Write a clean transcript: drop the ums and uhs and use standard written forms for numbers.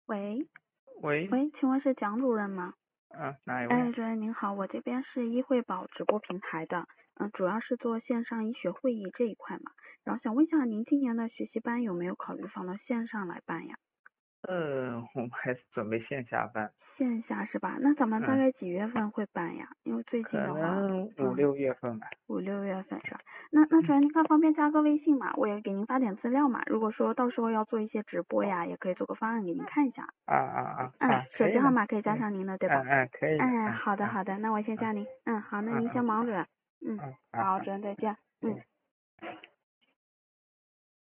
喂， 喂， 请问是蒋主任吗？ 哪一位？ 主任您好，我这边是医惠保直播平台的，主要是做线上医学会议这一块嘛，然后想问一下您今年的学习班有没有考虑放到线上来办呀？ 我们还是准备线下办。 线下是吧？那咱们大概几月份会办呀？因为最近可的话， 能5、6月份吧。 5、6月份是吧？那主任您看方便加个微信嘛？我也给您发点资料嘛。如果说到时候要做一些直播呀，也可以做个方案给您看一下。手可以的。 机号码可以加上您的对吧？ 可以的。 好的，那我先加您。好，那您先忙着。 好。 好，主任再见。